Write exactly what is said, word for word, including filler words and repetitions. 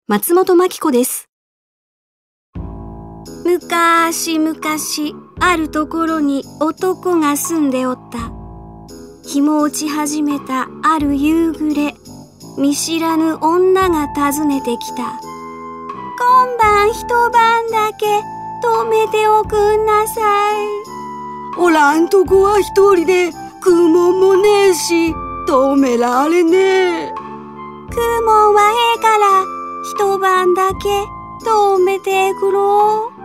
松本真希子です。むかしむかし、あるところに男が住んでおった。日も落ち始めたある夕暮れ、見知らぬ女が訪ねてきた。今晩一晩だけ泊めておくんなさい。 おらんとこは一人で、雲もねえし、泊められねえ。 雲はええから、一晩だけ泊めてくろう。